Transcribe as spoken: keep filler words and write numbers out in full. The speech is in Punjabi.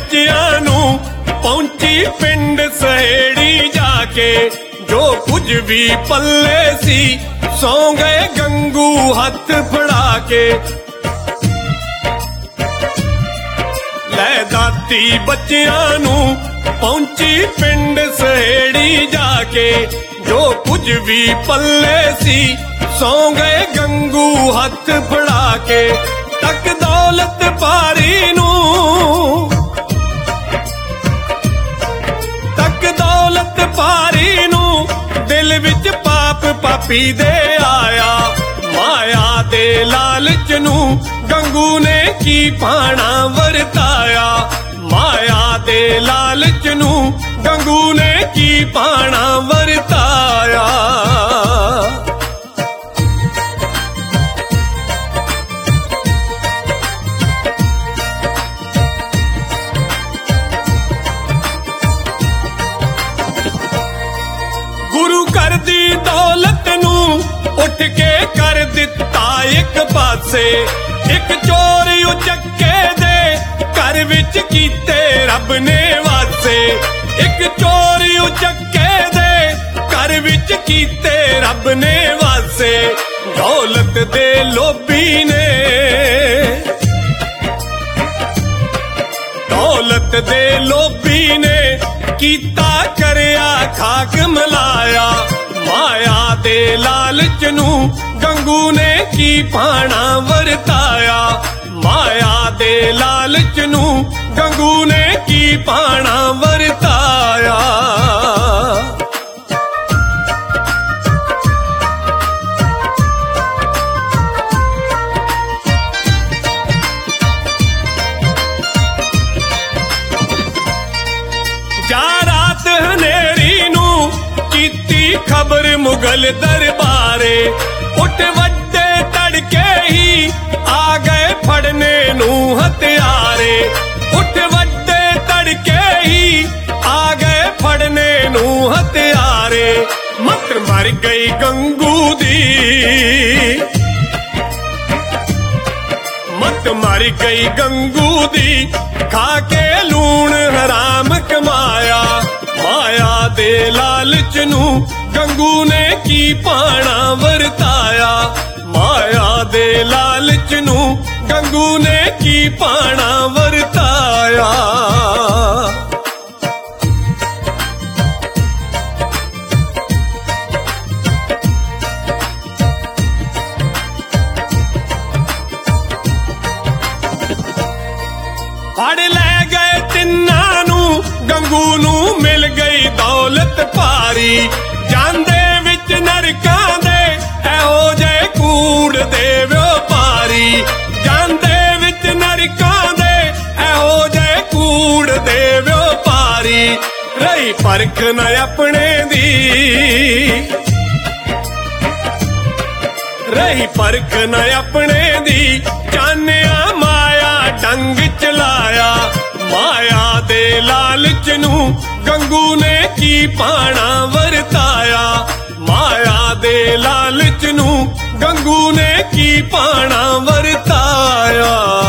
ਬੱਚਿਆਂ ਨੂੰ ਪਹੁੰਚੀ ਪਿੰਡ ਸਹੇੜੀ ਜਾ ਕੇ। ਜੋ ਕੁਝ ਵੀ ਪੱਲੇ ਸੀ ਸੌਂ ਗਏ ਗੰਗੂ ਹੱਥ ਫੜਾ ਕੇ। ਲੈ ਦਾਤੀ ਬੱਚਿਆਂ ਨੂੰ ਪਹੁੰਚੀ ਪਿੰਡ ਸਹੇੜੀ ਜਾ ਕੇ। ਜੋ ਕੁਝ ਵੀ ਪੱਲੇ ਸੀ ਸੌਂ ਗਏ ਗੰਗੂ ਹੱਥ ਫੜਾ ਕੇ। ਤੱਕ ਦੌਲਤ ਪਾਰੀ ਨੂੰ, ਤੱਕ ਦੌਲਤ ਪਾਰੀ ਨੂੰ ਦਿਲ ਵਿੱਚ ਪਾਪ ਪਾਪੀ ਦੇ ਆਇਆ। ਮਾਇਆ ਦੇ ਲਾਲਚ ਨੂੰ ਗੰਗੂ ਨੇ ਕੀ ਭਾਣਾ ਵਰਤਾਇਆ। ਮਾਇਆ ਦੇ ਲਾਲਚ ਨੂੰ ਗੰਗੂ ਨੇ ਕੀ ਭਾਣਾ ਵਰਤਾਇਆ। ਗੁਰੂ ਘਰ ਦੀ ਦੌਲਤ ਨੂੰ ਉੱਠ ਕੇ ਕਰ ਦਿੱਤਾ ਇੱਕ ਪਾਸੇ। ਇੱਕ ਚੋਰ ਉਚੱਕੇ ਦੇ ਘਰ ਵਿੱਚ ਕੀਤੇ ਰੱਬ ਨੇ ਵਾਸੇ। ਇੱਕ ਚੋਰ ਉਚੱਕੇ ਦੇ ਘਰ ਵਿੱਚ ਕੀਤੇ ਰੱਬ ਨੇ ਵਾਸੇ। ਦੌਲਤ ਦੇ ਲੋਭੀ ਨੇ, ਦੌਲਤ ਦੇ ਲੋਭੀ ਨੇ ਕੀਤਾ ਕਰਿਆ ਖਾਕ ਮਲਾਇਆ। ਮਾਇਆ ਦੇ ਲਾਲਚ ਨੂੰ ਗੰਗੂ ਨੇ ਕੀ ਭਾਣਾ ਵਰਤਾਇਆ। ਮਾਇਆ ਦੇ ਲਾਲਚ ਨੂੰ ਗੰਗੂ ਨੇ ਕੀ ਭਾਣਾ ਵਰਤਾਇਆ। ਜਾ ਰਾਤ ਹਨੇਰੀ ਨੂੰ ਕੀਤੀ ਖਬਰ ਮੁਗਲ ਦਰਬਾਰੇ। ਉੱਠ ਵੱਡੇ ਤੜਕੇ ਹੀ ਆ ਗਏ ਫੜਨੇ ਨੂੰ ਹਥਿਆਰੇ। ਉੱਠ ਵੱਡੇ ਤੜਕੇ ਹੀ ਆ ਗਏ ਫੜਨੇ ਨੂੰ ਹਥਿਆਰੇ। ਮੱਤ ਮਰ ਗਈ ਗੰਗੂ ਦੀ, ਮੱਤ ਮਰ ਗਈ ਗੰਗੂ ਦੀ ਖਾ ਕੇ ਲੂਣ ਹਰਾਮ ਕਮਾਇਆ। ਮਾਇਆ ਦੇ ਲਾਲਚ ਨੂੰ ਗੰਗੂ ਨੇ ਕੀ ਭਾਣਾ ਵਰਤਾਇਆ। ਮਾਇਆ ਦੇ ਲਾਲਚ ਨੂੰ ਗੰਗੂ ਨੇ ਕੀ ਭਾਣਾ ਵਰਤਾਇਆ। ਫੜ ਲੈ ਗਏ ਤਿੰਨਾਂ ਨੂੰ ਗੰਗੂ ਨੂੰ ਮਿਲ ਗਈ ਦੌਲਤ ਭਾਰੀ। ਜਾਂਦੇ ਵਿੱਚ ਨਰਕਾਂ ਦੇ ਇਹੋ ਜਿਹੇ ਕੂੜ ਦੇ ਵਪਾਰੀ। ਜਾਂਦੇ ਵਿੱਚ ਨਰਕਾਂ ਦੇ ਇਹੋ ਜਿਹੇ ਕੂੜ ਦੇ ਵਪਾਰੀ। ਰਹੀ ਪਰਖ ਨਾ ਆਪਣੇ ਦੀ, ਰਹੀ ਪਰਖ ਨਾ ਆਪਣੇ ਦੀ। ਚਾਨਿਆ ਮਾਇਆ ਡੰਗ ਚਲਾਇਆ। ਮਾਇਆ ਦੇ ਲਾਲਚ ਨੂੰ ਗੰਗੂ ਨੇ ਕੀ ਭਾਣਾ ਵਰਤਾਇਆ। ਮਾਇਆ ਦੇ ਲਾਲਚ ਨੂੰ ਗੰਗੂ ਨੇ ਕੀ ਭਾਣਾ ਵਰਤਾਇਆ।